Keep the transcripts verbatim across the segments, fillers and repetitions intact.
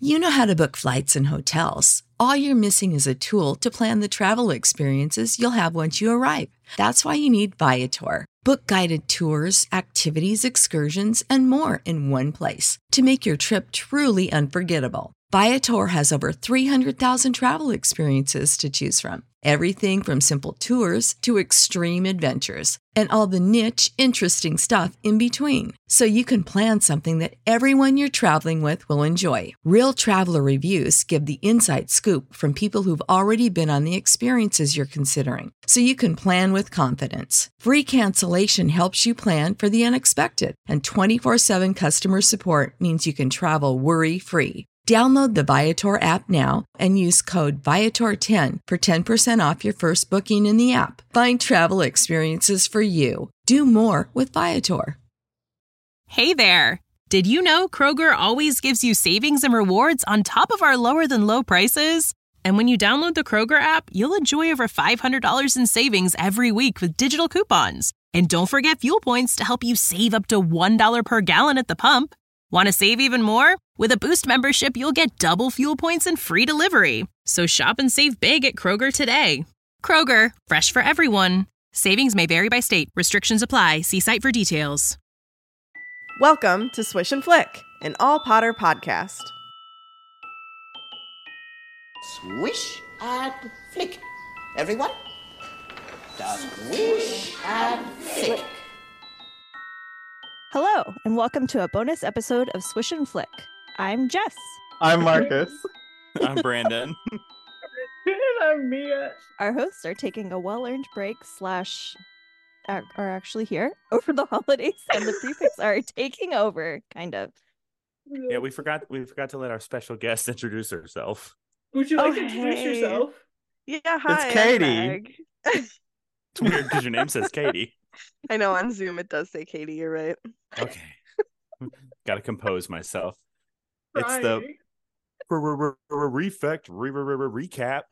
You know how to book flights and hotels. All you're missing is a tool to plan the travel experiences you'll have once you arrive. That's why you need Viator. Book guided tours, activities, excursions, and more in one place to make your trip truly unforgettable. Viator has over three hundred thousand travel experiences to choose from. Everything from simple tours to extreme adventures and all the niche, interesting stuff in between. So you can plan something that everyone you're traveling with will enjoy. Real traveler reviews give the inside scoop from people who've already been on the experiences you're considering. So you can plan with confidence. Free cancellation helps you plan for the unexpected. And twenty-four seven customer support means you can travel worry-free. Download the Viator app now and use code Viator ten for ten percent off your first booking in the app. Find travel experiences for you. Do more with Viator. Hey there! Did you know Kroger always gives you savings and rewards on top of our lower than low prices? And when you download the Kroger app, you'll enjoy over five hundred dollars in savings every week with digital coupons. And don't forget fuel points to help you save up to one dollar per gallon at the pump. Want to save even more? With a Boost membership, you'll get double fuel points and free delivery. So shop and save big at Kroger today. Kroger, fresh for everyone. Savings may vary by state. Restrictions apply. See site for details. Welcome to Swish and Flick, an all Potter podcast. Swish and flick. Everyone? Swish and flick. Hello, and welcome to a bonus episode of Swish and Flick. I'm Jess. I'm Marcus. I'm Brandon. And I'm Mia. Our hosts are taking a well-earned break slash are, are actually here over the holidays, and the prefix are taking over, kind of. Yeah, we forgot we forgot to let our special guest introduce herself. Would you like Oh, to introduce hey. yourself? Yeah, hi. It's Katie. I'm Meg. It's weird because your name says Katie. I know on Zoom it does say Katie, you're right. Okay. Gotta compose myself. It's Right. the refect recap.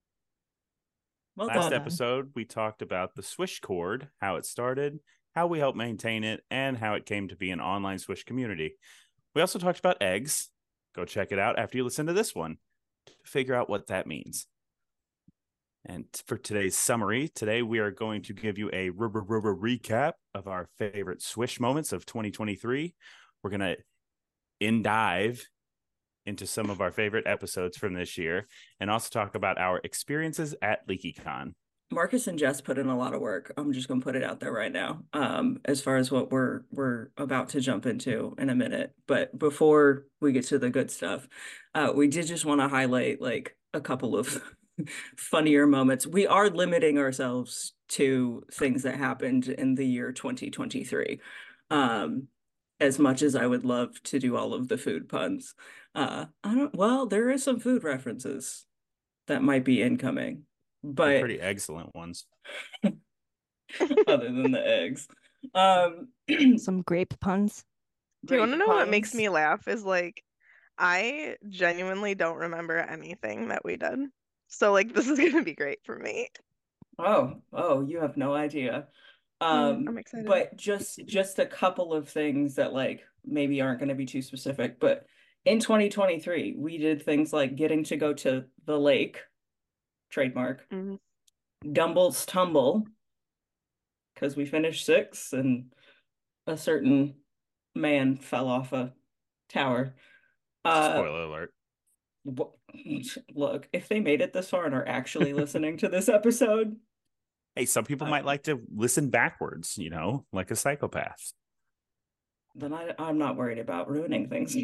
Well Last done. episode, we talked about the Swish cord, how it started, how we helped maintain it, and how it came to be an online Swish community. We also talked about eggs. Go check it out after you listen to this one to figure out what that means. And for today's summary, today we are going to give you a recap of our favorite Swish moments of twenty twenty-three. We're going to in dive into some of our favorite episodes from this year and also talk about our experiences at LeakyCon. Marcus and Jess put in a lot of work. I'm just going to put it out there right now, um, as far as what we're we're about to jump into in a minute. But before we get to the good stuff, uh, we did just want to highlight like a couple of funnier moments. We are limiting ourselves to things that happened in the year twenty twenty-three. Um, as much as I would love to do all of the food puns, uh, I don't. Well, there is some food references that might be incoming. But They're pretty excellent ones. other than the eggs. Um, Some grape puns. Do you want to know what makes puns. me laugh is like, I genuinely don't remember anything that we did. So like, this is going to be great for me. Oh, oh, you have no idea. Mm, Um, I'm excited. but just just a couple of things that like maybe aren't going to be too specific. But in twenty twenty-three, we did things like getting to go to the lake, trademark, Mhm. Gumball's Tumble, because we finished sixth and a certain man fell off a tower. Uh, Spoiler alert. wh- look, if they made it this far and are actually listening to this episode, Hey, some people Uh, might like to listen backwards, you know, like a psychopath. then I, I'm not worried about ruining things.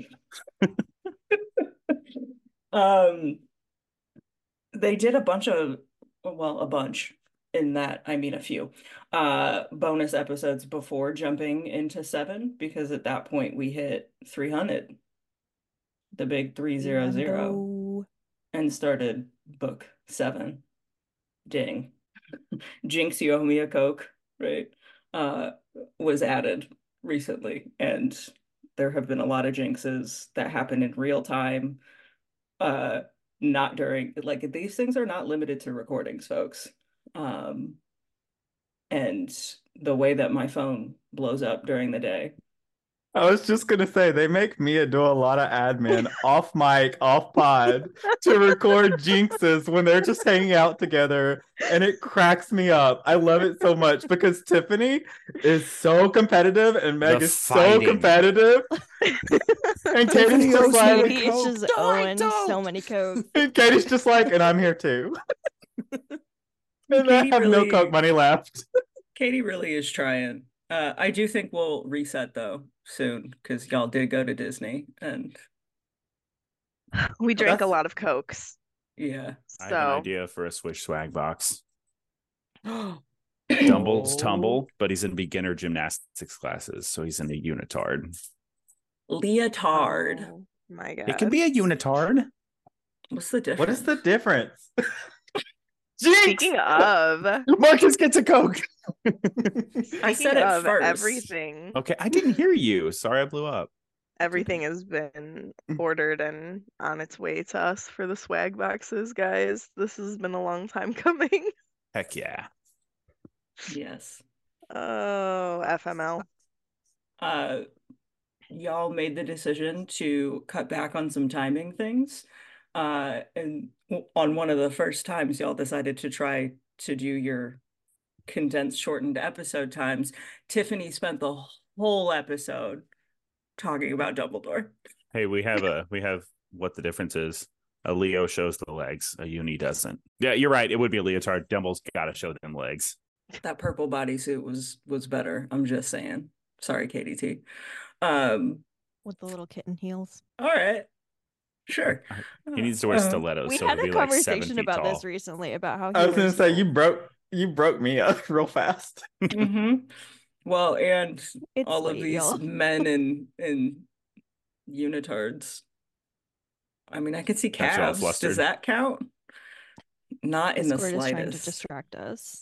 um, they did a bunch of, well, a bunch. In that, I mean a few uh bonus episodes before jumping into seven, because at that point we hit three hundred, the big three zero zero, Lambo. and started book seven. Ding. Jinx, you owe me a Coke, right? Uh, was added recently, and there have been a lot of jinxes that happen in real time. Uh, not during, like, these things are not limited to recordings, folks. Um, and the way that my phone blows up during the day I was just gonna say they make Mia do a lot of admin off mic, off pod to record jinxes when they're just hanging out together, and it cracks me up. I love it so much because Tiffany is so competitive and Meg The is so fighting. competitive. And Katie's just like, Katie is just owing so many codes. and Katie's just like, and I'm here too. And I Katie have no really- Coke money left. Katie really is trying. Uh, I do think we'll reset though soon because y'all did go to Disney and We drank a that's- lot of Cokes. yeah. I have an So idea for a Swish swag box. Oh. Dumbles tumble, but he's in beginner gymnastics classes, so he's in a unitard. Leotard. oh my god. It can be a unitard. What's the difference? What is the difference? Jinx! Speaking of, Marcus gets a Coke. I said speaking it of first. everything, Okay, I didn't hear you. Sorry, I blew up. everything has been ordered and on its way to us for the swag boxes, guys. This has been a long time coming. Heck yeah. Yes. Oh, F M L. Uh, y'all made the decision to cut back on some timing things. Uh, and w- on one of the first times y'all decided to try to do your condensed, shortened episode times, Tiffany spent the whole episode talking about Dumbledore. Hey, we have a we have what the difference is. A Leo shows the legs, a uni doesn't. Yeah, you're right. It would be a leotard. Dumble's gotta show them legs. That purple bodysuit was was better. I'm just saying. Sorry, Katie T. Um, With the little kitten heels. all right. Sure. He needs to wear Uh, stilettos. We so had he'll a be like seven conversation feet about tall. this recently about how he I was gonna wears say the- you broke you broke me up real fast. mhm. Well, and It's all of late, these y'all. men in in unitards. I mean, I could see Got you all calves. flustered. Does that count? Not in the Discord is trying to slightest. distract us.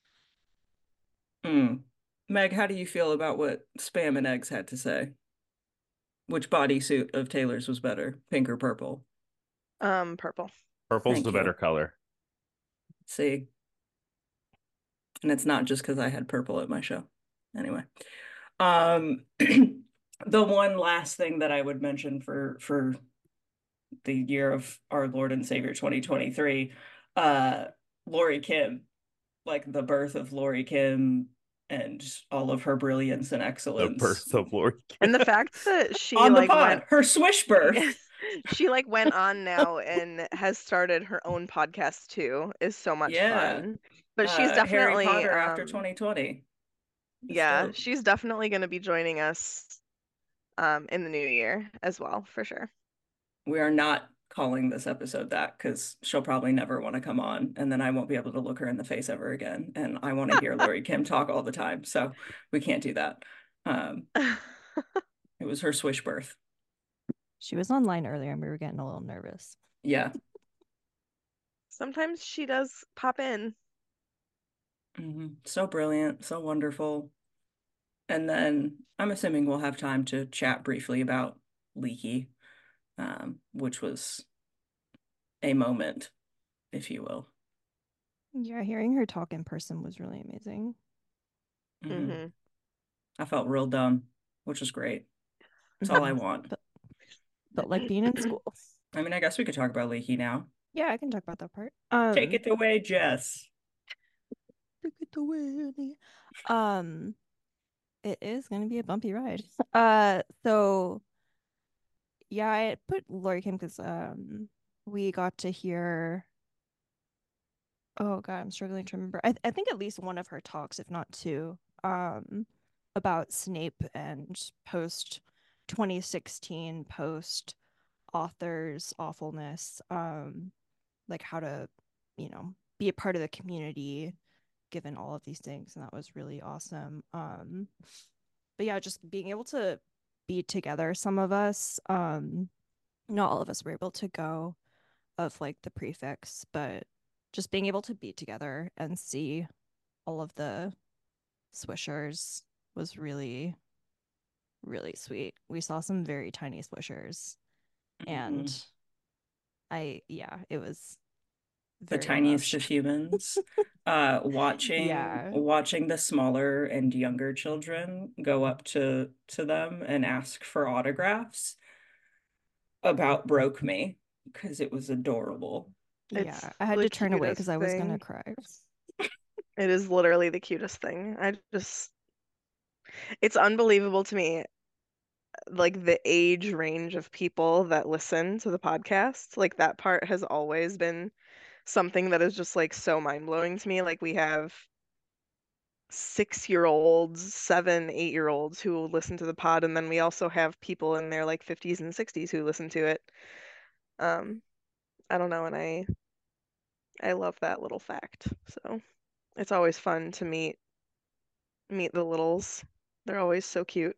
Hmm. Meg, how do you feel about what Spam and Eggs had to say? Which bodysuit of Taylor's was better, pink or purple? Um, purple. Purple's Thank the you. better color. See? And it's not just because I had purple at my show. Anyway. Um the one last thing that I would mention for for the year of our Lord and Savior twenty twenty-three, uh Lori Kim, like the birth of Lori Kim and all of her brilliance and The excellence. birth of Lord. And the fact that she on the like pod, went her swish birth. she like went on now and has started her own podcast too is so much Yeah. fun. But she's Uh, definitely Harry Potter after um, twenty twenty. That's yeah, dope. she's definitely going to be joining us um in the new year as well, for sure. We are not calling this episode that because she'll probably never want to come on, and then I won't be able to look her in the face ever again. And I want to hear Lori Kim talk all the time, so we can't do that. Um, it was her swish birth. She was online earlier and we were getting a little nervous. Yeah. Sometimes she does pop in. hmm So brilliant, so wonderful. And then I'm assuming we'll have time to chat briefly about Leaky, um, which was a moment, if you will. Yeah, hearing her talk in person was really amazing. Mhm. hmm I felt real dumb, which was great. That's all I want. But, but like being in school. I mean, I guess we could talk about Leaky now. Yeah, I can talk about that part. Um, Take it away, Jess. Take it away. Um, it is gonna be a bumpy ride. Uh, so yeah, I put Lori Kim because um we got to hear. Oh God, I'm struggling to remember. I I think at least one of her talks, if not two, um, about Snape and post twenty sixteen, post authors awfulness, um, like how to, you know, be a part of the community given all of these things, and that was really awesome. Um, but yeah, just being able to be together, some of us, um, not all of us were able to go, of like the prefix, but just being able to be together and see all of the swishers was really, really sweet. We saw some very tiny swishers, and Mhm. I, yeah, it was the very tiniest of much. humans. Uh, watching Yeah. watching the smaller and younger children go up to to them and ask for autographs about broke me because it was adorable. It's Yeah, I had the to turn away cutest because I was gonna thing. cry. It is literally the cutest thing. I just, it's unbelievable to me, like the age range of people that listen to the podcast. Like that part has always been something that is just like so mind-blowing to me. Like we have six-year-olds, seven, eight-year-olds who listen to the pod, and then we also have people in their like fifties and sixties who listen to it. Um, I don't know, and I I love that little fact. So it's always fun to meet meet the littles. They're always so cute.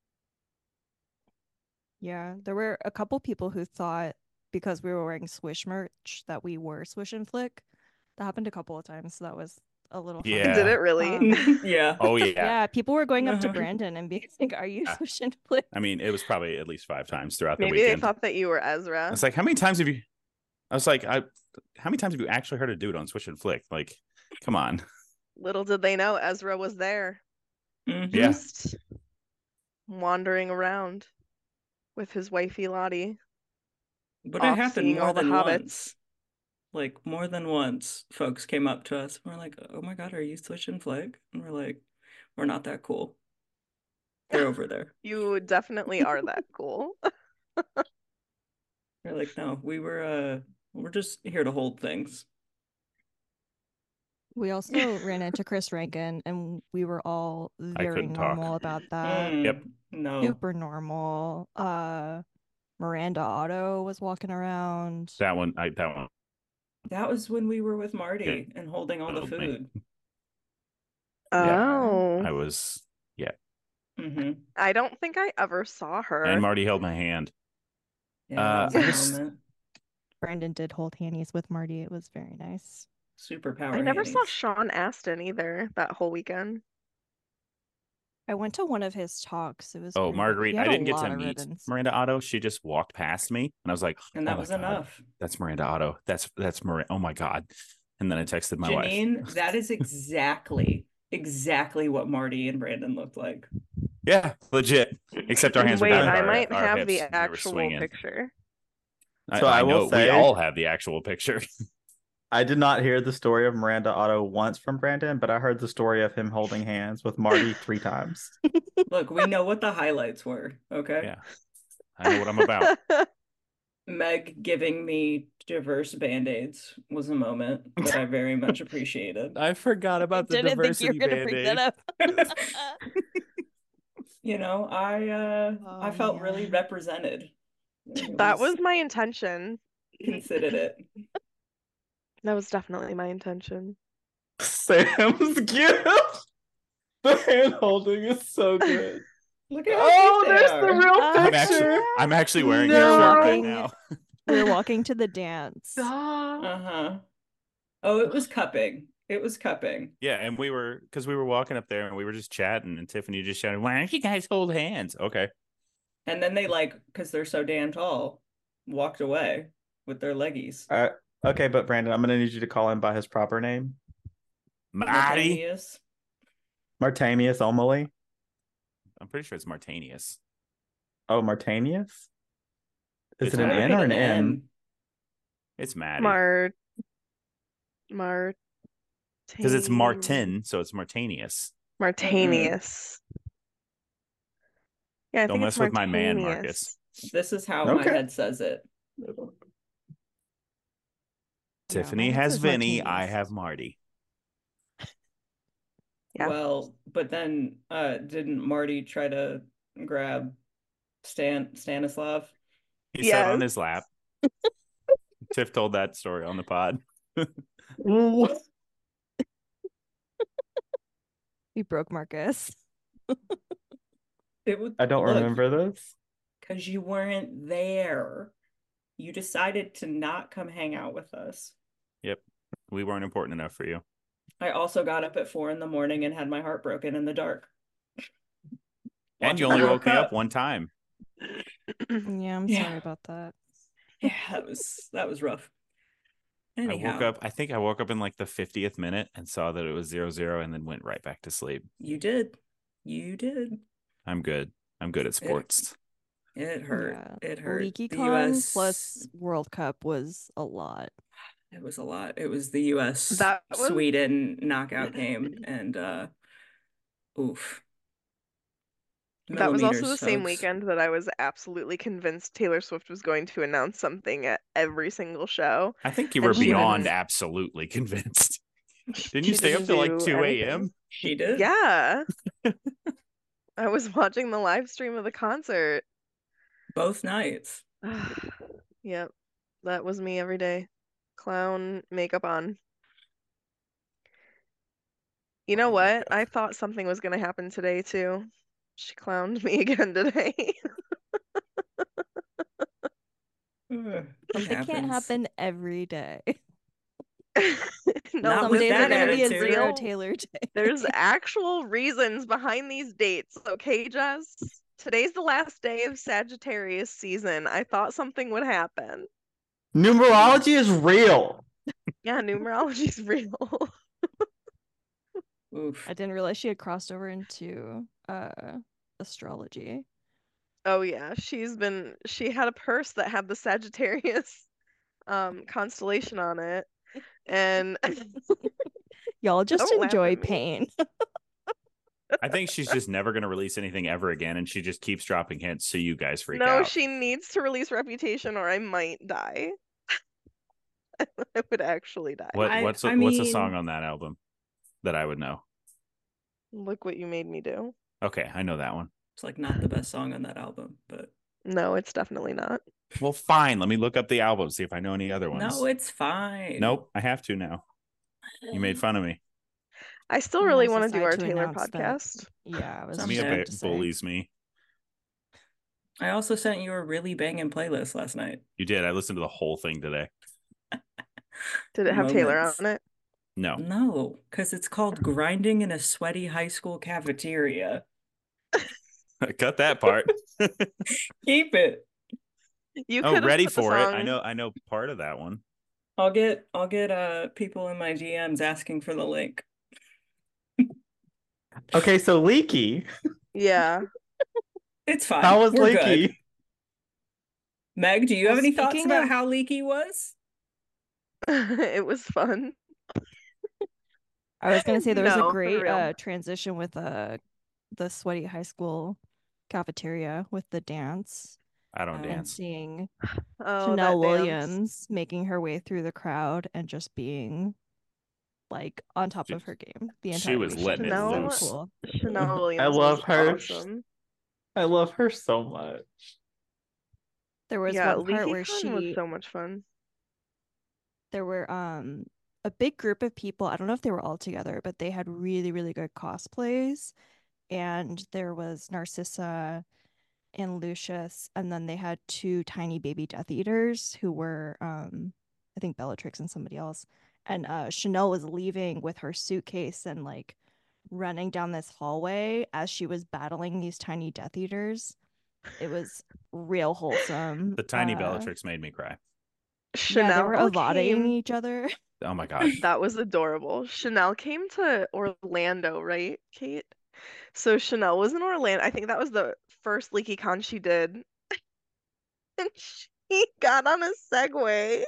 Yeah, there were a couple people who thought because we were wearing Swish merch that we were Swish and Flick. That happened a couple of times, so that was a little funny. Yeah. Did it really? Um, Yeah. Oh yeah. yeah, people were going up to Uh-huh. Brandon and being like, "Are you Yeah. Swish and Flick?" I mean, it was probably at least five times throughout the Maybe they weekend. thought that you were Ezra. It's like, how many times have you? I was like, I. How many times have you actually heard a dude on Swish and Flick? Like, come on. Little did they know Ezra was there, Mhm. Yeah. just wandering around with his wifey Lottie. But it off happened seeing more all the than hobbits. once. Like more than once, folks came up to us and were like, "Oh my God, are you Swish and Flick?" And we're like, "We're not that cool. They're over there." You definitely are that cool. They're like, "No, we were uh we're just here to hold things." We also ran into Chris Rankin, and we were all very couldn't talk. normal about that. Mm, Yep. No. Super normal. Uh, Miranda Otto was walking around. That one. I that one. That was when we were with Marty and holding all the Oh, me. food. Yeah. Oh, I was. Yeah. hmm I don't think I ever saw her. And Marty held my hand. Yeah, Uh, that I was was- a moment. Brandon did hold handies with Marty. It was very nice. Superpower I never saw handies. Sean Astin either that whole weekend. I went to one of his talks. It was Oh, pretty good. Marguerite. He I had a didn't get lot to of meet ribbons. Miranda Otto. She just walked past me, and I was like, And "Oh that my was God, enough. That's Miranda Otto. That's that's Miranda. Oh my God!" And then I texted my wife. Janine, that is exactly, exactly what Marty and Brandon looked like. Yeah, legit. Except our hands Wait, were down. I our, might our have hips, the and we were actual swinging. picture. I, So I I will know we say- all have the actual picture. I did not hear the story of Miranda Otto once from Brandon, but I heard the story of him holding hands with Marty three times. Look, we know what the highlights were, okay? Yeah, I know what I'm about. Meg giving me diverse band-aids was a moment that I very much appreciated. I forgot about the Didn't think you were diversity gonna bring that Band-Aid. up. You know, I uh Oh, I felt really man. represented. It That was my intention. considered it. That was definitely my intention. Sam's gift. The hand holding is so good. Look at how Oh, cute they there's are. the real Uh, I'm actually, picture. I'm actually wearing No. your shirt right Walking- now. We were walking to the dance. Stop. Uh-huh. Oh, it was cupping. It was cupping. Yeah, and we were because we were walking up there and we were just chatting, and Tiffany just shouted, "Why don't you guys hold hands?" Okay. And then they like, because they're so damn tall, walked away with their leggies. Uh, okay, but Brandon, I'm gonna need you to call him by his proper name, Marty. Martinius. Martanius Omely. I'm pretty sure it's Martanius. Oh, Martanius. Is It's it an not N or an M? It's Maddie. Mart. Mart. Because it's Martin, so it's Martanius. Martanius. Yeah, I Don't think it's mess with my man, Martanius. Marcus. This is how my Okay. head says it. Tiffany mine has says Vinny. I Martinius. have Marty. Yeah. Well, but then uh didn't Marty try to grab Stan Stanislav? He sat on Yes. his lap. Tiff told that story on the pod. We broke Marcus. It was I don't look, remember this. because you weren't there. You decided to not come hang out with us. Yep. We weren't important enough for you. I also got up at four in the morning and had my heart broken in the dark. And you Watching only the woke me World up Cup. one time. Yeah, I'm Yeah. sorry about that. Yeah, that was that was rough. Anyhow, I woke up, I think I woke up in like the fiftieth minute and saw that it was zero zero and then went right back to sleep. You did. You did. I'm good. I'm good at sports. It, it hurt. Yeah. It hurt. LeakyCon the U S plus World Cup was a lot. It was a lot. It was the U S That was- Sweden knockout game, and uh, oof. That was also the Millimeters, same folks. weekend that I was absolutely convinced Taylor Swift was going to announce something at every single show. I think you And were she beyond didn't- absolutely convinced. Didn't She you stay up didn't till like do two anything. a.m.? She did. Yeah. I was watching the live stream of the concert. Both nights. Yep. That was me every day. Clown makeup on. You know Oh my what? God. I thought something was going to happen today too. She clowned me again today. Ugh, it Something can't happens. happen every day. No, Not Some with days are that gonna be a attitude. zero real- Taylor day. There's actual reasons behind these dates, okay, Jess? Today's the last day of Sagittarius season. I thought something would happen. Numerology is real. Yeah, numerology's real. Oof. I didn't realize she had crossed over into uh astrology. Oh yeah, she's been she had a purse that had the Sagittarius um constellation on it. And Y'all just Don't laugh enjoy at me. pain. I think she's just never going to release anything ever again, and she just keeps dropping hints so you guys freak no, out. she needs to release Reputation or I might die. I would actually die. What I- what's a, I what's a mean- song on that album that I would know? Look what you made me do. Okay, I know that one. It's like not the best song on that album, but No, it's definitely not. Well, fine. Let me look up the album, see if I know any other ones. no, it's fine. Nope, I have to now. You made fun of me. I still Can really also want to do decide our to Taylor announce that- podcast. Yeah, I was Some just Mia Someday. about ba- to say. bullies me. I also sent you a really banging playlist last night. You did. I listened to the whole thing today. Did it have Taylor Moments. on it? No. No, because it's called Grinding in a Sweaty High School Cafeteria. Cut that part. Keep it. You Oh, could have ready put the for it. I song- know I know part of that one. I'll get I'll get uh people in my D Ms asking for the link. Okay, so Leaky. Yeah. It's fine. How was We're good. Leaky? Meg, do you Well, have any thoughts speaking about of- how leaky was? It was fun. I was gonna say there was No, a for great real. uh transition with uh the sweaty high school cafeteria with the dance I don't Um, and dance. seeing Oh, Chanel that dance. Williams making her way through the crowd and just being like on top She- of her game the she entire was weekend. letting it So loose. cool. Chanel Williams love was her. awesome. I love her so much. There was Yeah, one part where LeakyCon was she so much fun. there were um a big group of people. I don't know if they were all together, but they had really, really good cosplays. And there was Narcissa and Lucius, and then they had two tiny baby Death Eaters who were um I think Bellatrix and somebody else. And uh Chanel was leaving with her suitcase and like running down this hallway as she was battling these tiny Death Eaters. It was real wholesome. The tiny Uh, Bellatrix made me cry. Chanel Yeah, they were avodating came- each other. Oh my god. That was adorable. Chanel came to Orlando, right, Kate? So Chanel was in Orlando. I think that was the first LeakyCon she did. And she got on a Segway.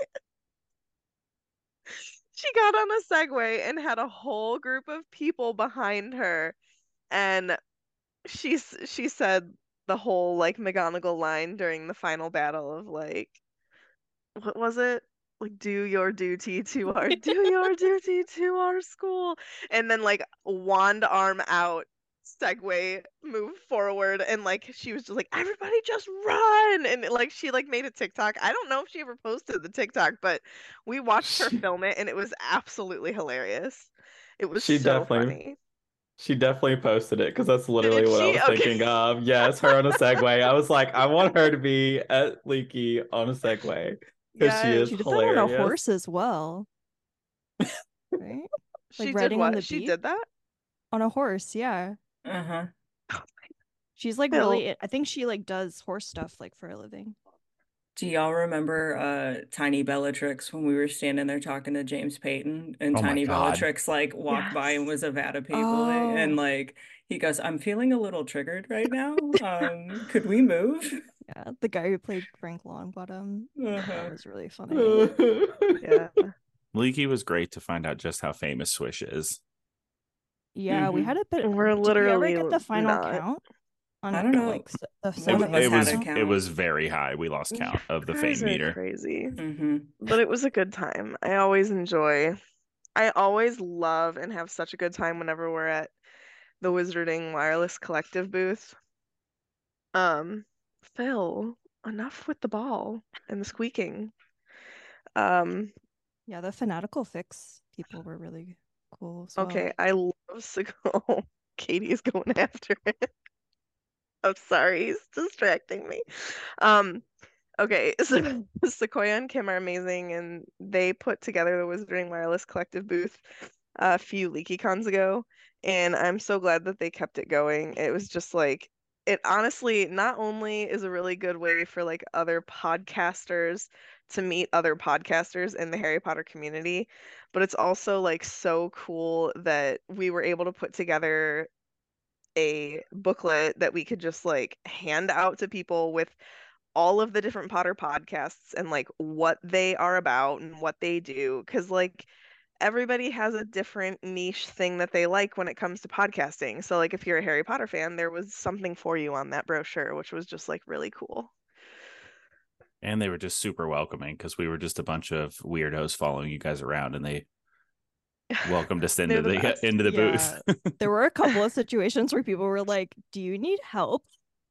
She got on a Segway and had a whole group of people behind her. And she's she said the whole like McGonagall line during the final battle of like, what was it? Like, do your duty to our do your duty to our school, and then like wand arm out, Segway move forward, and like she was just like, everybody just run, and like she like made a TikTok. I don't know if she ever posted the TikTok, but we watched her She- film it, and it was absolutely hilarious. It was She so definitely- funny. She definitely posted it because that's literally what I she? was Okay. thinking of. Yes, her on a Segway. I was like, I want her to be at Leaky on a Segway. 'Cause she Yeah, is She did that on a hilarious. horse as well. Right? she like did riding on what? the She beat? did that? On a horse, yeah. Uh-huh. She's like Bill. really I think she like does horse stuff like for a living. Do y'all remember uh Tiny Bellatrix when we were standing there talking to James Payton and Oh my Tiny God. Bellatrix like walked by and Yes. was a vat of people and Oh, like he goes, I'm feeling a little triggered right now. Um, could we move? yeah, the guy who played Frank Longbottom. That Uh-huh. was really funny. Yeah. Leaky was great to find out just how famous Swish is. Yeah, we Mhm. had a bit. And we're Did we ever literally get the final not. count on I don't know. like s- the One It, of us it subfamous had was a count? it count. was very high. We lost You count of the guys fame are meter. crazy. Mm-hmm. But it was a good time. I always enjoy. I always love and have such a good time whenever we're at the Wizarding Wireless Collective booth. Um, Phil, enough with the ball and the squeaking. Um, Yeah, the Fanatical Fix people were really cool as well. okay, I love Sequoia. Katie is going after it. I'm sorry, he's distracting me. Um, okay, so Sequoia and Kim are amazing, and they put together the Wizarding Wireless Collective booth a few LeakyCons ago, and I'm so glad that they kept it going. It was just like, it honestly not only is a really good way for like other podcasters to meet other podcasters in the Harry Potter community, but it's also like so cool that we were able to put together a booklet that we could just like hand out to people with all of the different Potter podcasts and like what they are about and what they do. Because like everybody has a different niche thing that they like when it comes to podcasting. So like if you're a Harry Potter fan, there was something for you on that brochure, which was just like really cool. And they were just super welcoming because we were just a bunch of weirdos following you guys around, and they welcomed us into They're the the, best. into the Yeah, booth. there were a couple of situations where people were like, "Do you need help?"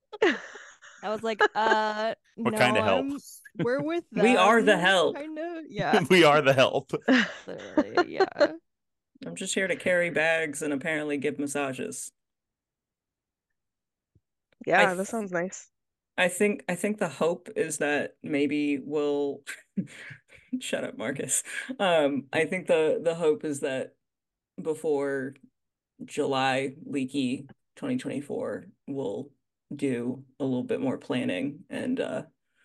I was like, "Uh, What no, kind of help? I'm. We're with them." We are the help. Kind of, yeah. We are the help. Literally, yeah. I'm just here to carry bags and apparently give massages. Yeah, I that th- sounds nice. I think I think the hope is that maybe we'll shut up, Marcus. Um, I think the the hope is that before July Leaky twenty twenty-four, we'll do a little bit more planning and uh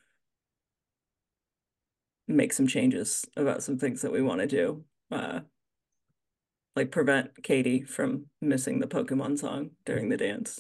make some changes about some things that we want to do. Uh, like prevent Katie from missing the Pokemon song during the dance.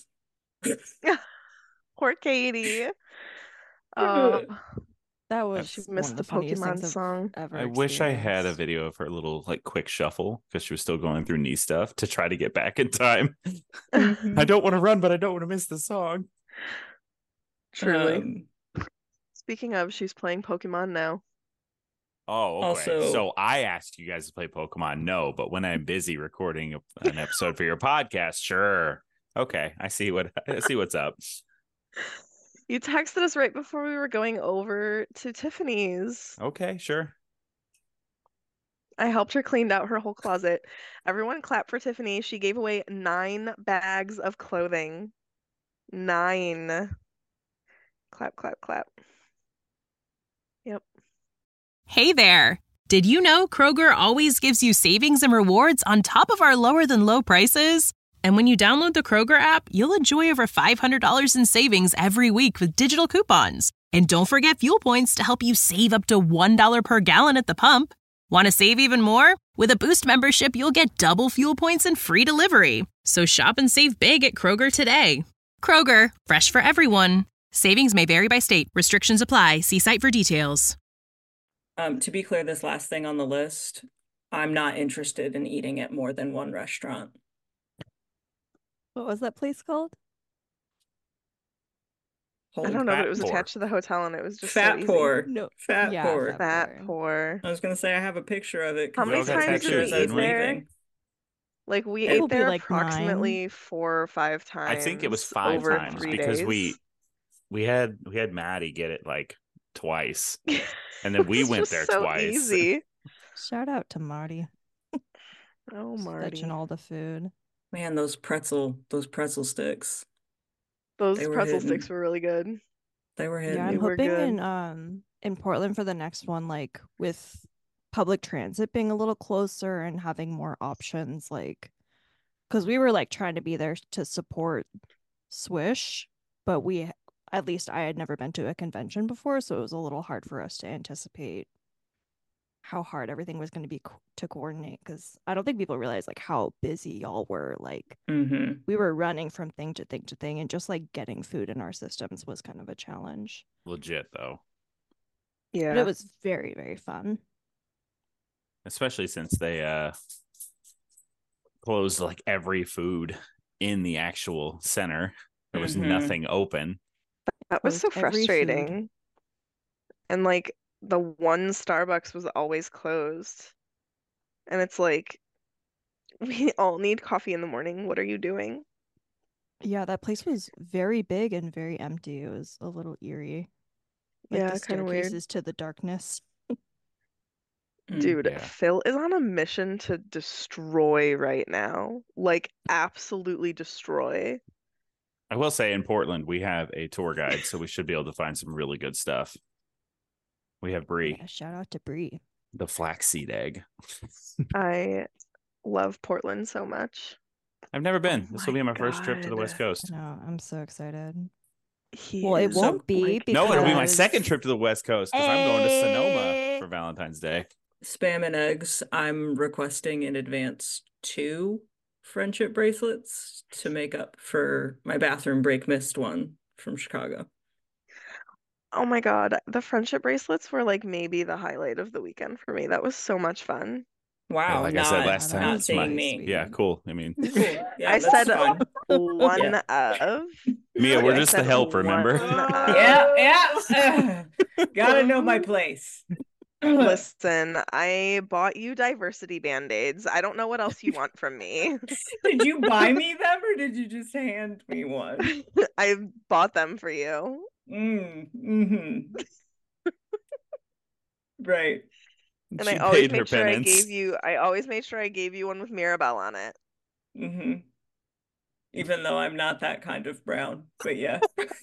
Poor Katie. Oh, That was she one missed of the the funniest Pokemon things I've song. ever I wish I had a experienced. video of her little like quick shuffle because she was still going through knee stuff to try to get back in time. I don't want to run, but I don't want to miss the song. Truly. Um, Speaking of, she's playing Pokemon now. Oh, okay. Also- So I asked you guys to play Pokemon. No, but when I'm busy recording a- an episode for your podcast, sure. Okay, I see what I see what's up. You texted us right before we were going over to Tiffany's. Okay, sure. I helped her clean out her whole closet. Everyone clap for Tiffany. She gave away nine bags of clothing. Nine. Clap, clap, clap. Yep. Hey there! Did you know Kroger always gives you savings and rewards on top of our lower than low prices? And when you download the Kroger app, you'll enjoy over five hundred dollars in savings every week with digital coupons. And don't forget fuel points to help you save up to one dollar per gallon at the pump. Want to save even more? With a Boost membership, you'll get double fuel points and free delivery. So shop and save big at Kroger today. Kroger, fresh for everyone. Savings may vary by state. Restrictions apply. See site for details. um, to be clear, this last thing on the list, I'm not interested in eating at more than one restaurant. What was that place called? I Hold don't know, but Fat it was Pour. attached to the hotel and it was just so Fat easy. pour. No. Fat Yeah, pour. Fat Fat Pour. pour. I was gonna say I have a picture of it. How 'cause We many all got I took times did we pictures pictures, as eat didn't we? there? leaving. Like we It ate will be there like approximately four or five times. I think it was five over times three because days. we we had we had Maddie get it like twice, and then we It's went just there so twice. easy. Shout out to Marty. Oh, Just Marty. fetching all the food. Man, those pretzel, those pretzel sticks, Those they were pretzel hitting. sticks were really good. they were Yeah, hitting. I'm They were hoping good. in um in Portland for the next one, like with public transit being a little closer and having more options, like because we were like trying to be there to support Swish, but we at least I had never been to a convention before, so it was a little hard for us to anticipate how hard everything was going to be co- to coordinate, because I don't think people realize like how busy y'all were. Like Mm-hmm. we were running from thing to thing to thing, and just like getting food in our systems was kind of a challenge. Legit though. Yeah. But it was very, very fun. Especially since they uh closed like every food in the actual center. There was Mhm. nothing open. That was so Closed every food. frustrating. And like the one Starbucks was always closed. And it's like, we all need coffee in the morning. What are you doing? Yeah, that place was very big and very empty. It was a little eerie. Like Yeah, the kind of weird. staircases to the darkness. Mm. Dude, Yeah. Phil is on a mission to destroy right now. Like, absolutely destroy. I will say in Portland we have a tour guide, so we should be able to find some really good stuff. We have brie, Yeah, shout out to Brie. the flaxseed egg. I love Portland so much. I've never been. Oh This will be my my first trip to the God. West Coast. I know, I'm so excited. He Well, it is, won't be like, No, it'll be my because- second trip to the West Coast because I'm going to Sonoma Hey. for Valentine's Day. Spam and eggs. I'm requesting in advance two friendship bracelets to make up for my bathroom break missed one from Chicago. Oh my God. The friendship bracelets were like maybe the highlight of the weekend for me. That was so much fun. Wow, like I not, said last that time, not it's seeing my- me. Yeah, cool. I mean, Cool. Yeah, I that's said fun. one Yeah. of. Mia, we're I just the said help, remember? one of. Yeah, yeah. Gotta know my place. Listen, I bought you diversity band-aids. I don't know what else you want from me. Did you buy me them or did you just hand me one? I bought them for you. Mm, mm-hmm. Right. And She I always paid her made sure I penance. gave you I always made sure I gave you one with Mirabelle on it. Mm-hmm. Even though I'm not that kind of brown, but yeah.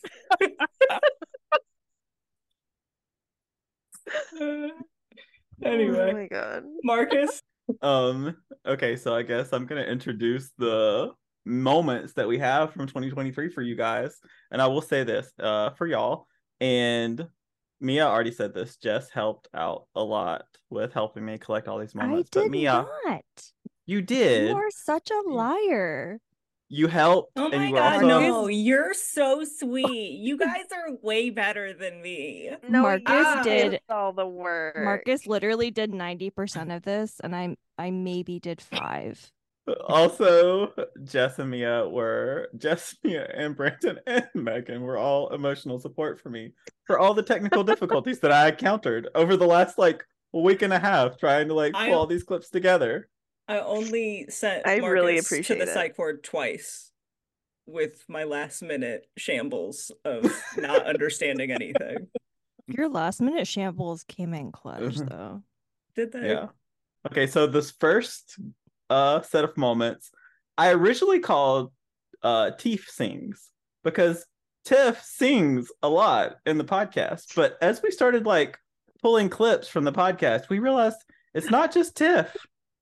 Uh, anyway, Oh my God. Marcus. Um, okay, so I guess I'm gonna introduce the moments that we have from twenty twenty-three for you guys. And I will say this, uh, for y'all, and Mia already said this, Jess helped out a lot with helping me collect all these I moments. did But Mia, not. you did. You are such a liar. You helped, Oh and my you were God, also no, you're so sweet. You guys are way better than me. No, Marcus you did- all the work. Marcus literally did ninety percent of this, and I I maybe did five. Also, Jess and Mia were Jess, Mia, and Brandon and Megan were all emotional support for me for all the technical difficulties that I encountered over the last like week and a half trying to like pull I- all these clips together. I only sent I Marcus really to appreciate the it. psych ward twice with my last minute shambles of not understanding anything. Your last minute shambles came in clutch, Mhm. though. Did they? Yeah. Okay, so this first uh set of moments I originally called uh Tiff Sings because Tiff sings a lot in the podcast, but as we started like pulling clips from the podcast, we realized it's not just Tiff.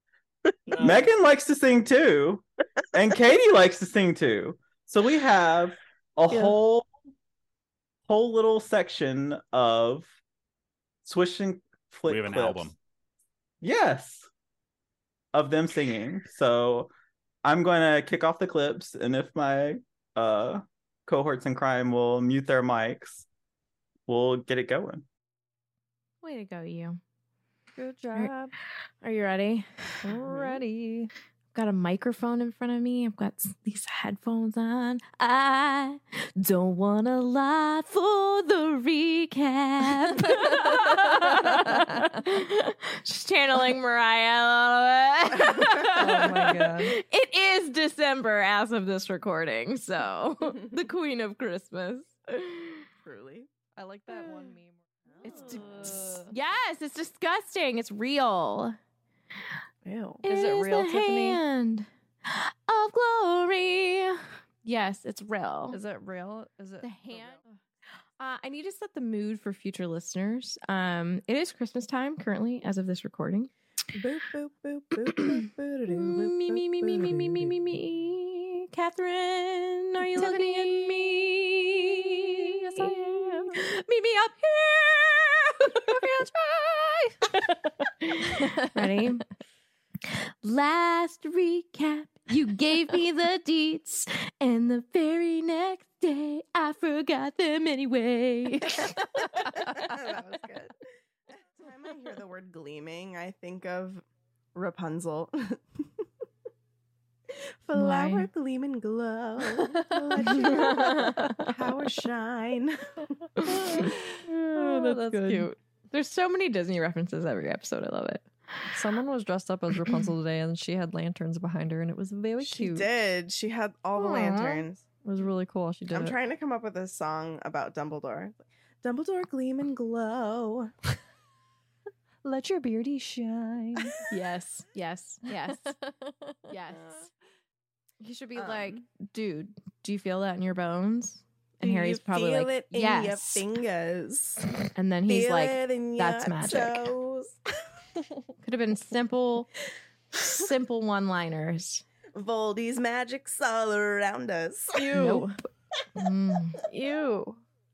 No. Megan likes to sing too, and Katie likes to sing too. So we have a Yeah. whole whole little section of Swish and Flick We have an clips. album. Yes, of them singing. So I'm going to kick off the clips, and if my uh cohorts in crime will mute their mics, we'll get it going. Way to go, you. Good Are- job. Are you ready? Ready. I've got a microphone in front of me. I've got s- these headphones on. I don't want to lie for the recap. Just channeling Mariah a little bit. Oh my God. It is December as of this recording, so the queen of Christmas. Truly. I like that one meme. It's dis- yes, it's disgusting. It's real. Ew. Is it Is real, the Tiffany? hand of glory. Yes, it's real. Is it real? Is it the hand? Uh, I need to set the mood for future listeners. Um, it is Christmas time currently, as of this recording. Boop, boop, boop, boop, boop, boop, Me, me, me, me, me, me, me, me, me. Catherine, are you looking at me? Yes, here. Meet me up here. Okay, I'll try. Ready? Last recap, you gave me the deets, and the very next day, I forgot them anyway. That was good. Every time I hear the word gleaming, I think of Rapunzel. Flower Why? gleam and glow. Let your power shine. Oh, that's good. cute. There's so many Disney references every episode. I love it. Someone was dressed up as Rapunzel today, and she had lanterns behind her, and it was very She cute. did. She had all the Aw. lanterns. It was really cool. She did I'm it. trying to come up with a song about Dumbledore. Dumbledore gleam and glow. Let your beardy shine. Yes, yes, yes, yes. He should be like, dude, do you feel that in your bones? And Do Harry's you probably feel like, it in yes. your fingers. And then he's Feel like, it in that's your magic. toes. Could have been simple, simple one-liners. Voldy's magic's all around us. Ew. Nope. Mm. Ew.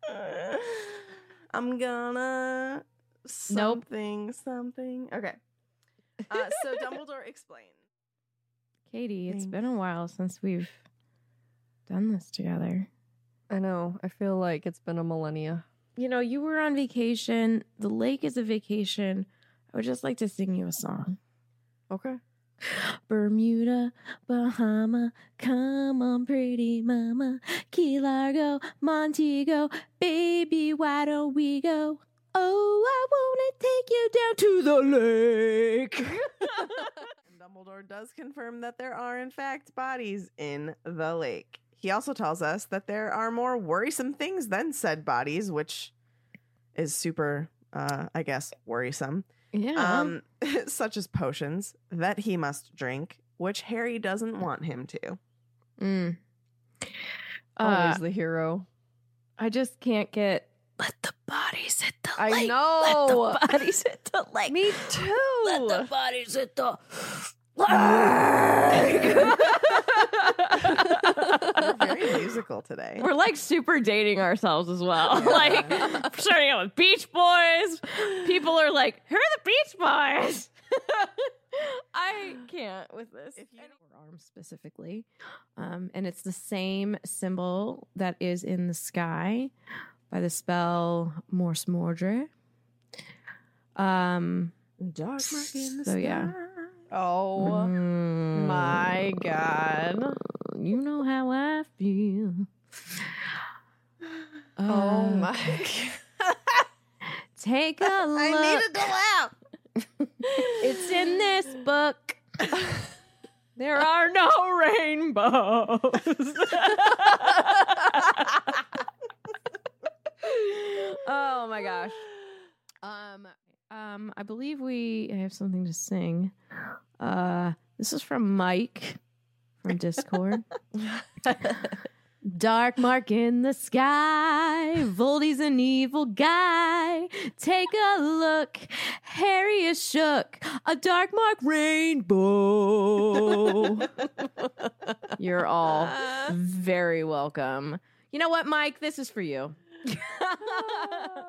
I'm gonna Nope. something something. Okay. Uh, so Dumbledore explained. Katie, it's Thanks. been a while since we've done this together. I know. I feel like it's been a millennia. You know, you were on vacation. The lake is a vacation. I would just like to sing you a song. Okay. Bermuda, Bahama, come on, pretty mama. Key Largo, Montego, baby, why don't we go? Oh, I want to take you down to the lake. And Dumbledore does confirm that there are, in fact, bodies in the lake. He also tells us that there are more worrisome things than said bodies, which is super, uh, I guess, worrisome. Yeah. Um, such as potions that he must drink, which Harry doesn't want him to. Mm. Always Uh, the hero. I just can't get. Let the bodies hit the I lake. know. Let the bodies hit the lake. Me too. Let the bodies hit the lake. We're very musical today. We're like super dating ourselves as well. Like starting out with Beach Boys. People are like, who are the Beach Boys? I can't with this. If you- Arm specifically. Um, and it's the same symbol that is in the sky by the spell Morse Mordre. Um, Dark mark in the so yeah. sky. Oh Mm, my god. you know how I feel. Oh my Okay. god. Take a look. I needed to laugh. It's in this book. There are no rainbows. Oh my gosh. Um, um, I believe we have something to sing. Uh, this is from Mike from Discord. Dark mark in the sky. Voldy's an evil guy. Take a look. Harry is shook. A dark mark rainbow. You're all very welcome. You know what, Mike? This is for you. That-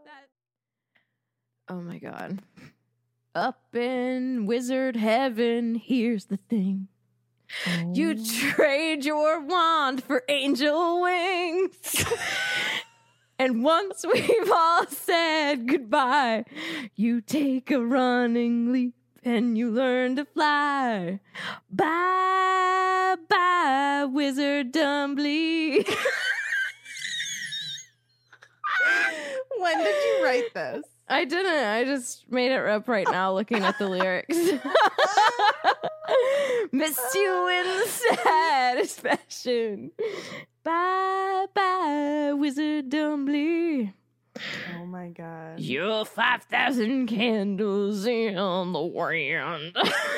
oh my god. Up in wizard heaven, here's the thing. You trade your wand for angel wings. And once we've all said goodbye, you take a running leap and you learn to fly. Bye, bye, Wizard Dumbly. When did you write this? I didn't. I just made it up right now looking at the lyrics. Missed you in the satisfaction. Bye bye, Wizard Dumbly. Oh my god. You're five thousand candles in the wind.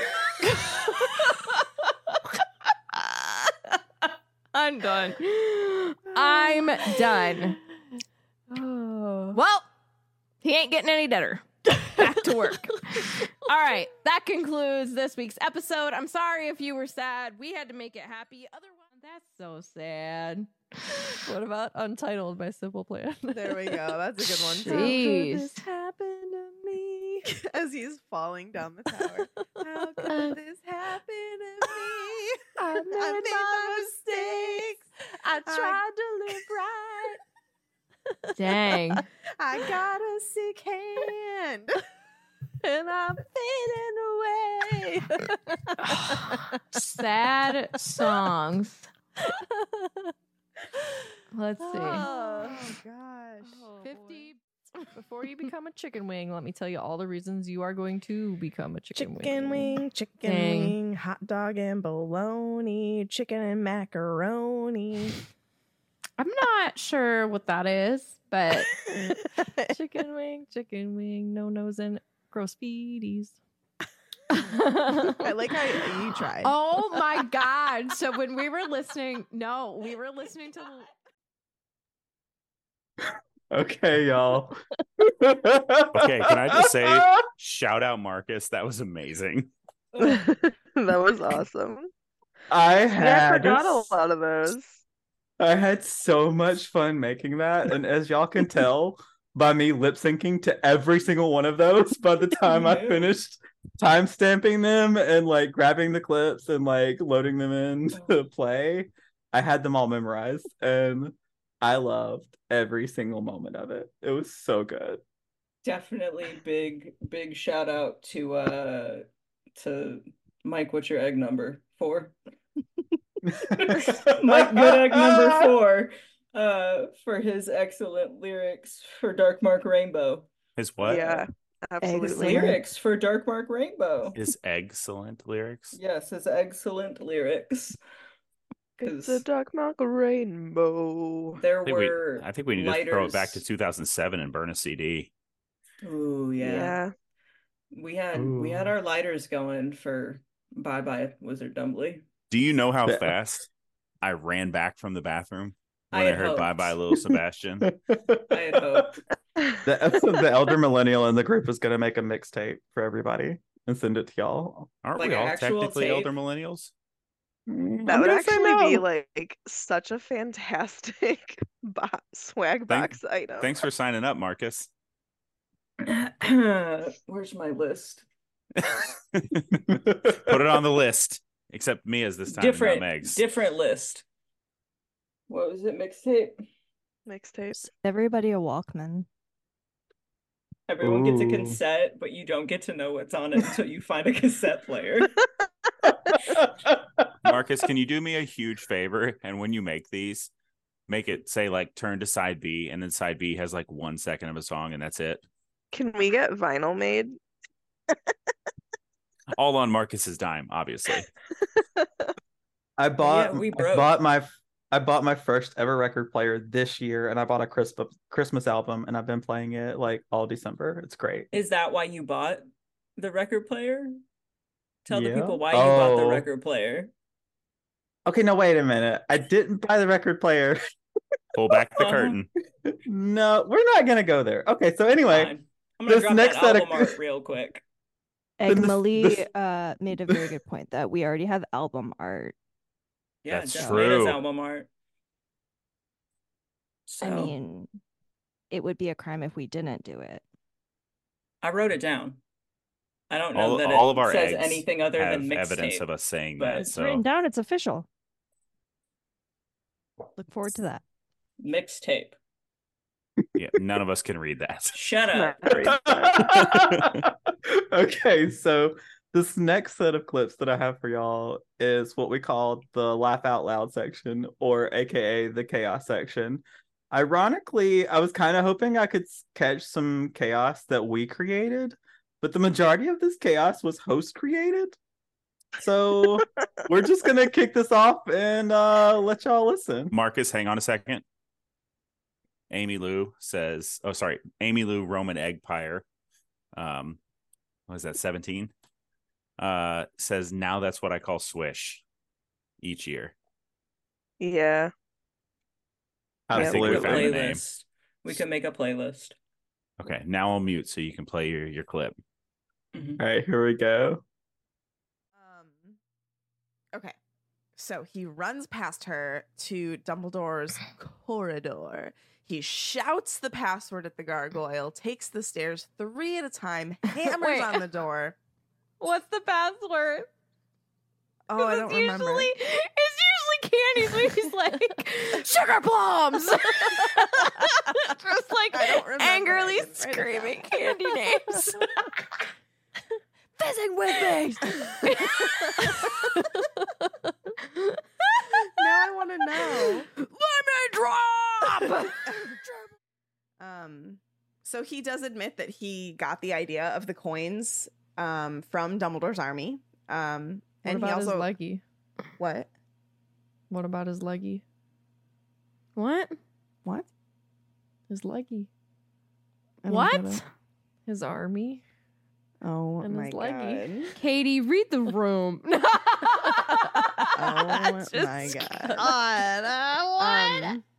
I'm done. I'm done. Oh. Well, he ain't getting any better. Back to work. All right. That concludes this week's episode. I'm sorry if you were sad. We had to make it happy. Otherwise, That's so sad. What about Untitled by Simple Plan? There we go. That's a good one. How Jeez. could this happen to me? As he's falling down the tower. How could this happen to me? I made, I made my my mistakes. I tried to live right. Dang. I got a sick hand. And I'm fading away. Sad songs. Let's see. Oh gosh. fifty. Before you become a chicken wing, let me tell you all the reasons you are going to become a chicken, Chicken wing, chicken Dang. wing, hot dog and bologna, chicken and macaroni. I'm not sure what that is, but Chicken wing, chicken wing, no nose and gross feeties. I like how you tried. Oh my god. So when we were listening, no, we were listening to Okay, y'all. Okay, can I just say, shout out Marcus. That was amazing. That was awesome. I Yeah, I had forgot a lot of those. I had so much fun making that, and as y'all can tell by me lip syncing to every single one of those, by the time I Yeah. finished time stamping them and like grabbing the clips and like loading them in to play, I had them all memorized, and I loved every single moment of it. It was so good. Definitely big, big shout out to uh to Mike. What's your egg number? Four. Mike Good Egg number four. Uh, for his excellent lyrics for Dark Mark Rainbow. His what? Yeah, absolutely. Excellent. Lyrics for Dark Mark Rainbow. His excellent lyrics. Yes, his excellent lyrics. It's Because a dark mark rainbow. there I think, we, were I think we need to throw it back to lighters. two thousand seven and burn a C D. Ooh, yeah. Yeah. We had we had Ooh. our lighters going for Bye Bye Wizard Dumbly. Do you know how Yeah. fast I ran back from the bathroom when I I, had heard Bye hoped. Bye Little Sebastian? I had hoped. the, the elder millennial in the group is gonna make a mixtape for everybody and send it to y'all. Aren't Like we an all actual technically tape? elder millennials? Mm, That I'm would gonna say actually be no. like such a fantastic bo- swag Thank- box item. Thanks for signing up, Marcus. Where's my list? Put it on the list. Except Mia's this time, Different, not Meg's. different list. What was it? Mixtape. Mixtape. Everybody a Walkman. Everyone gets a Ooh. cassette, but you don't get to know what's on it until you find a cassette player. Marcus, can you do me a huge favor? And when you make these, make it say like turn to side B, and then side B has like one second of a song, and that's it. Can we get vinyl made? All on Marcus's dime, obviously. I bought Yeah, we I broke. bought my I bought my first ever record player this year, and I bought a Christmas Christmas album, and I've been playing it like all December. It's great. Is that why you bought the record player? Tell the Yeah. people why you bought the Oh. record player. Okay, no, wait a minute. I didn't buy the record player. Pull back the Uh-huh. curtain. No, we're not gonna go there. Okay, so anyway, Fine. I'm gonna this drop next that set of- album art real quick. Egg this- Malie this- uh, made a very good point that we already have album art. Yeah, That's Jeff made his true. album art. So I mean, it would be a crime if we didn't do it. I wrote it down. I don't know All, that all it of our says eggs anything other have than evidence mixtape. of us saying but that. It's So written down. It's official. Look forward to that. Mixtape. yeah, none of us can read that. Shut up. Not very bad. Okay, so this next set of clips that I have for y'all is what we call the laugh out loud section, or A K A the chaos section. Ironically, I was kind of hoping I could s- catch some chaos that we created, but the majority of this chaos was host created. So we're just gonna kick this off and uh, let y'all listen. Marcus, hang on a second. Amy Lou says, oh, sorry, Amy Lou Roman Egg Pyre. Um, what is that, seventeen? Uh, says, now that's what I call swish each year. Yeah. I think we Make a Absolutely. found the name. playlist. We can make a playlist. Okay, now I'll mute so you can play your, your clip. Mhm. All right, here we go. Um, okay. So he runs past her to Dumbledore's corridor. He shouts the password at the gargoyle, takes the stairs three at a time, hammers Wait. on the door. What's the password? Oh, I don't it's remember. Usually, it's usually Candy's when he's like, sugar plums! Just like I don't remember. angrily I didn't write it screaming down. candy names. Fizzing with me! Now I want to know. Let me drop! Um, so he does admit that he got the idea of the coins um, from Dumbledore's army. Um, What and about he also his leggy? what? What about his leggy? What? What? His leggy. I don't What? get it. His army. Oh And my his leggy. god! Katie, read the room. Oh my Just god! God, uh, what? Um,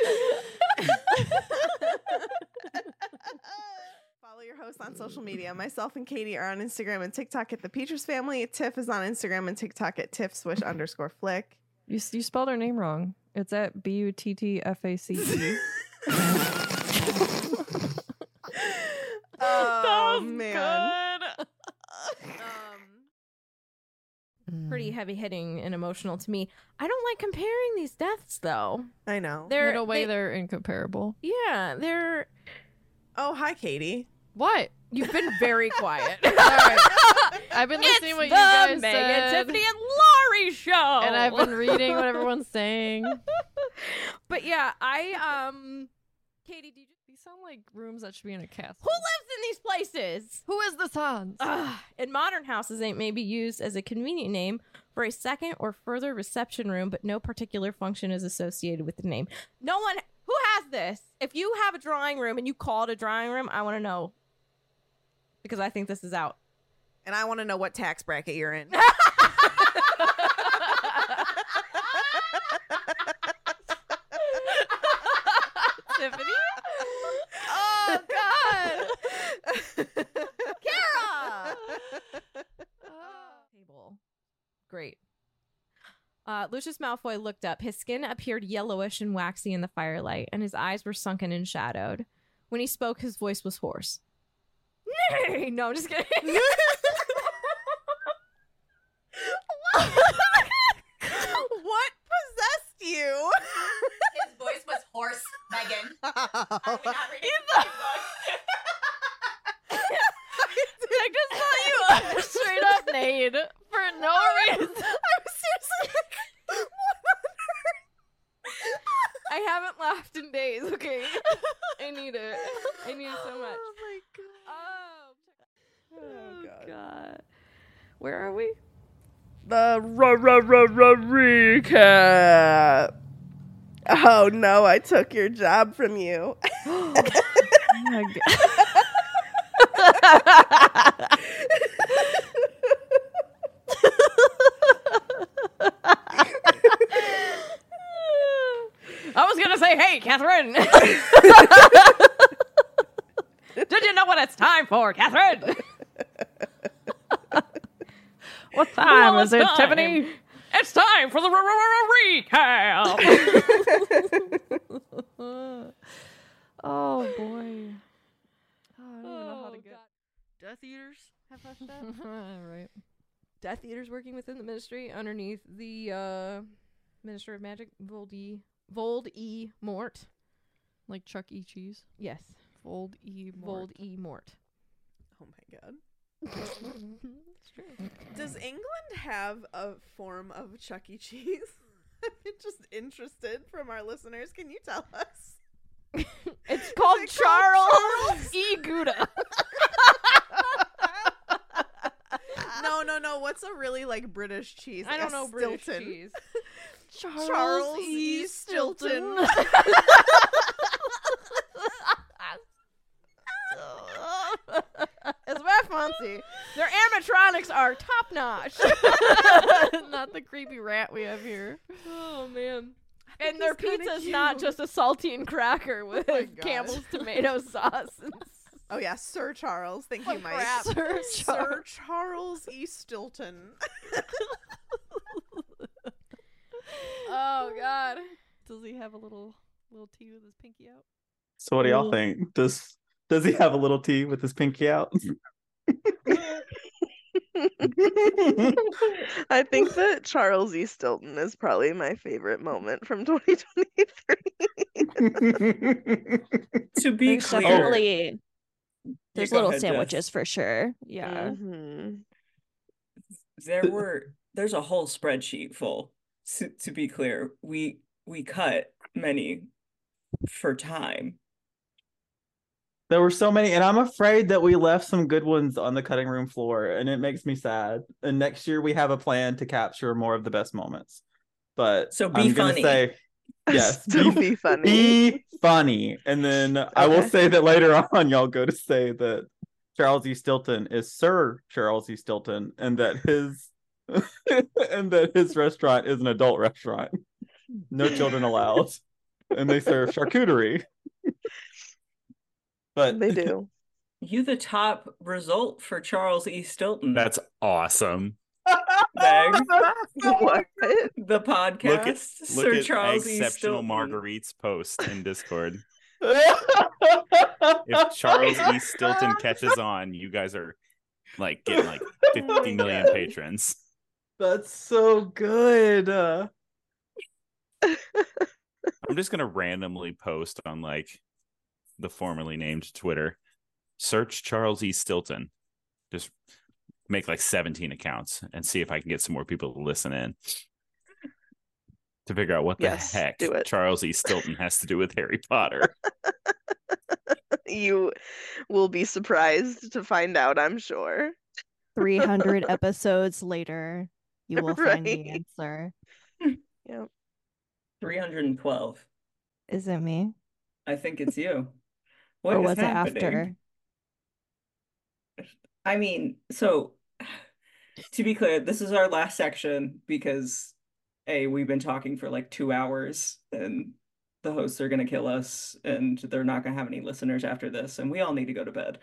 Follow your hosts on social media. Myself and Katie are on Instagram and TikTok at the Peters Family. Tiff is on Instagram and TikTok at Tiff Swish underscore Flick. You s- you spelled her name wrong. It's at B U T T F A C E. Oh man! Pretty heavy hitting and emotional to me. I don't like comparing these deaths though. I know. They're In a way, they- they're incomparable. Yeah, they're. Oh, hi, Katie. What? You've been very quiet. All right. I've been listening It's what the you guys Megan, said, Tiffany, and Laurie show, and I've been reading what everyone's saying. But yeah, I um, Katie, do you just These sound like rooms that should be in a castle. who lives in these places? Who is this Hans? Ugh. In modern houses, it may be used as a convenient name for a second or further reception room, but no particular function is associated with the name. No one who has this. If you have a drawing room and you call it a drawing room, I want to know because I think this is out. And I want to know what tax bracket you're in. Tiffany? Oh, God. Kara! Table. Great. Uh, Lucius Malfoy looked up. His skin appeared yellowish and waxy in the firelight, and his eyes were sunken and shadowed. When he spoke, his voice was hoarse. Nay! No, I'm just kidding. What possessed you? His voice was hoarse, Megan. Oh. Are we not reading the same book? I just saw you straight up nade for no reason. I was seriously like, I haven't laughed in days, okay? I need it. I need it so much. Oh my god. Oh, Oh god. God. Where are we? The r- r- r- r- recap. Oh no, I took your job from you. Oh my God. I was gonna say, hey, Catherine. Did you know what it's time for, Catherine? What time Well, is it's it, time. Tiffany? It's time for the r- r- r- recap. Oh boy. Oh, I don't even know how to get. Death Eaters have left that. Right. Death Eaters working within the ministry underneath the uh, Minister of Magic, Vold E. Vold E. Mort. Like Chuck E. Cheese. Yes. Vold E. Mort. Vold E. Mort. Oh my god. It's true. Does England have a form of Chuck E. Cheese? I'm just interested from our listeners. Can you tell us? It's called it called Charles, Charles? E. Gouda. No, no, no. What's a really like British cheese? I Like don't a know British Stilton. cheese. Charles, Charles E. E. Stilton. It's very fancy. Their animatronics are top notch. Not the creepy rat we have here. Oh man. think And their he's kinda pizza's not cute. just a saltine cracker with my God. Campbell's tomato sauce. Oh yeah, Sir Charles. Thank you, Mike. crap. Sir Sir Charles E. Stilton. Oh God. Does he have a little little T with his pinky out? So what do y'all think? Does does he have a little T with his pinky out? I think that Charles E. Stilton is probably my favorite moment from twenty twenty-three. To be There's clear, definitely there's go little ahead, Jess. sandwiches for sure. Yeah. Mhm. there were there's a whole spreadsheet full. To, to be clear, we we cut many for time. There were so many, and I'm afraid that we left some good ones on the cutting room floor, and it makes me sad. And next year we have a plan to capture more of the best moments. But So be I'm gonna funny. say, yes, Still be funny. be funny. And then I will Okay. say that later on, y'all go to say that Charles E. Stilton is Sir Charles E. Stilton, and that his and that his restaurant is an adult restaurant, no children allowed, and they serve charcuterie. But They do. You the top result for Charles E. Stilton. That's awesome. Meg, What? the podcast. Look at Sir look at Charles E. exceptional Stilton. Marguerite's post in Discord. If Charles E. Stilton catches on, you guys are like getting like fifty million God. patrons. That's so good. Uh, I'm just gonna randomly post on like the formerly named Twitter. Search Charles E. Stilton. Just make like seventeen accounts and see if I can get some more people to listen in to figure out what the Yes, heck do it. Charles E. Stilton has to do with Harry Potter. You will be surprised to find out, I'm sure. three hundred episodes later, you will find the Right. answer. Yeah. three hundred twelve. Is it me? I think it's you. What or is was it happening? after? I mean, so to be clear, this is our last section because A, we've been talking for like two hours and the hosts are going to kill us and they're not going to have any listeners after this and we all need to go to bed.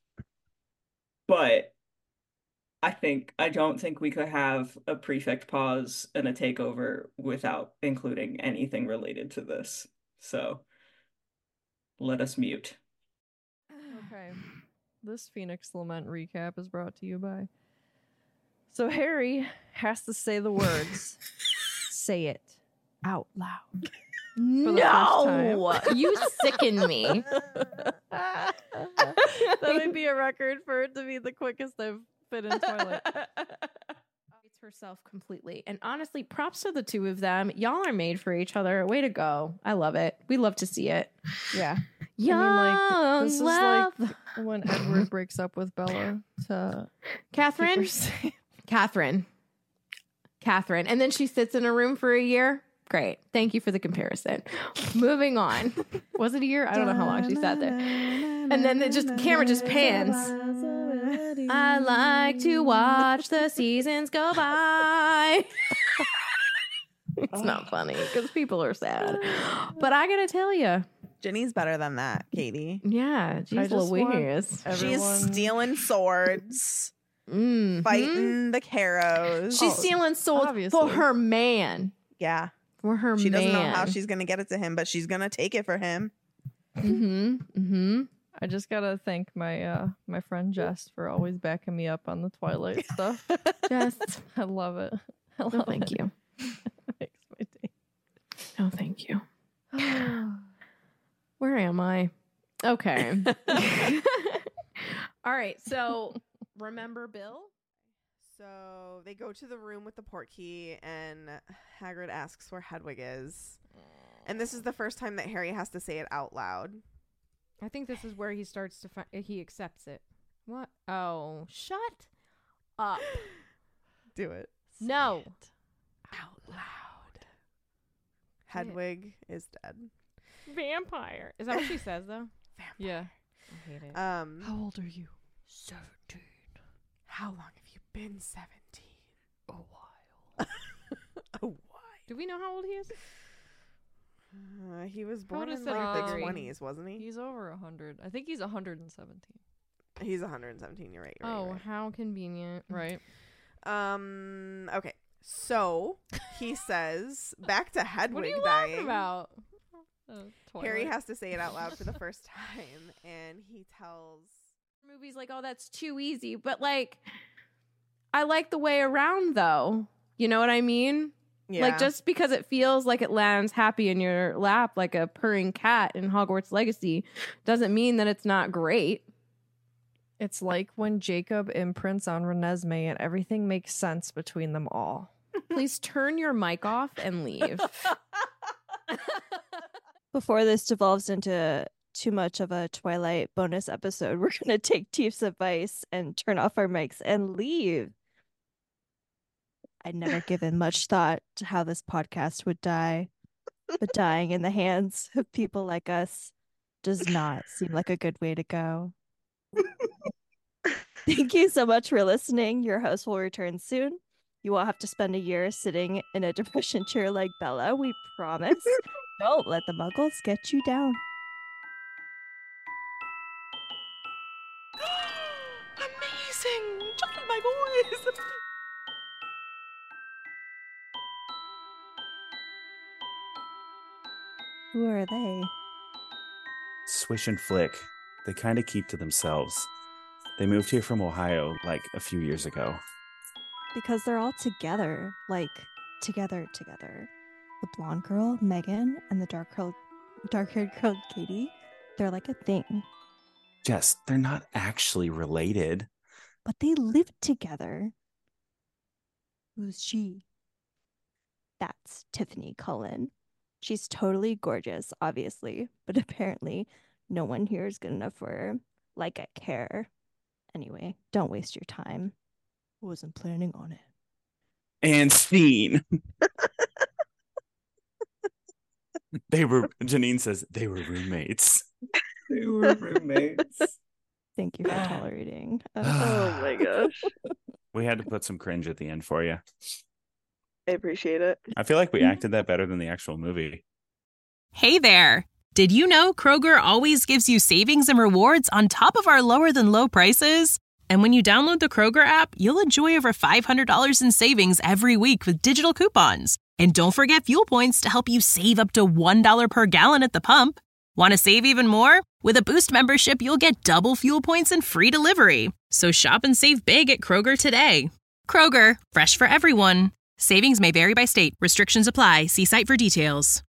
But I think, I don't think we could have a prefect pause and a takeover without including anything related to this. So let us mute. Okay. This Phoenix Lament recap is brought to you by. So Harry has to say the words. Say it out loud. For the first time. No, you sicken me. That would be a record for it to be the quickest I've fit in Twilight. It's herself completely. And honestly, props to the two of them. Y'all are made for each other. Way to go. I love it. We love to see it. Yeah. Young I mean, like, this is love. like when Edward breaks up with Bella to Catherine? keep her safe. Catherine. Catherine. And then she sits in a room for a year. Great. Thank you for the comparison. Moving on. Was it a year? I don't know how long she sat there. And then it just the camera just pans. I like to watch the seasons go by. It's not funny because people are sad. But I gotta tell you, Jenny's better than that, Katie. yeah, I she's just want Louise. She's everyone- stealing swords, Mhm. fighting the Carrows. She's Oh, stealing swords obviously. for her man. yeah. For her She man. doesn't know how she's gonna get it to him, but she's gonna take it for him. Mm-hmm. Mm-hmm. I just gotta thank my uh my friend Jess for always backing me up on the Twilight stuff. Just I love it. I love no, thank it. you. It makes my day. No, thank you. Where am I? Okay. All right. So remember Bill? So they go to the room with the portkey, and Hagrid asks where Hedwig is. And this is the first time that Harry has to say it out loud. I think this is where he starts to find he accepts it. What? Oh, shut up. Do it No. out loud. Hedwig is dead. Vampire. Is that what she says though? Yeah. I hate it. Um, How old are you? seventeen. How long have you been seventeen? A while. A while. Do we know how old he is? Uh, he was How old born is in that like the degree? twenties, wasn't he? He's over a hundred. I think he's a hundred and seventeen. He's one hundred seventeen. You're right. You're right, Oh, you're how convenient. Right. right. Um. Okay. So he says, back to Hedwig What are you dying. laughing about? Oh, Harry Twilight. has to say it out loud for the first time, and he tells movies like, oh, that's too easy. But like, I like the way around though. You know what I mean? Yeah. Like, just because it feels like it lands happy in your lap like a purring cat in Hogwarts Legacy doesn't mean that it's not great. It's like when Jacob imprints on Renesmee and everything makes sense between them all. Please turn your mic off and leave. Before this devolves into too much of a Twilight bonus episode, we're going to take Teef's advice and turn off our mics and leave. I'd never given much thought to how this podcast would die, but dying in the hands of people like us does not seem like a good way to go. Thank you so much for listening. Your host will return soon. You won't have to spend a year sitting in a depression chair like Bella, we promise. Don't let the muggles get you down. amazing, just like my voice. Who are they? Swish and Flick. They kind of keep to themselves. They moved here from Ohio like a few years ago. Because they're all together, like together, together. The blonde girl, Megan, and the dark girl, dark-haired girl, Katie, they're like a thing. Jess, they're not actually related. But they live together. Who's she? That's Tiffany Cullen. She's totally gorgeous, obviously, but apparently no one here is good enough for her. Like I care. Anyway, don't waste your time. Wasn't planning on it. And scene. They were, Janine says, they were roommates. They were roommates. Thank you for tolerating. Uh, Oh my gosh. We had to put some cringe at the end for you. I appreciate it. I feel like we acted that better than the actual movie. Hey there! Did you know Kroger always gives you savings and rewards on top of our lower than low prices? And when you download the Kroger app, you'll enjoy over five hundred dollars in savings every week with digital coupons. And don't forget fuel points to help you save up to one dollar per gallon at the pump. Want to save even more? With a Boost membership, you'll get double fuel points and free delivery. So shop and save big at Kroger today. Kroger, fresh for everyone. Savings may vary by state. Restrictions apply. See site for details.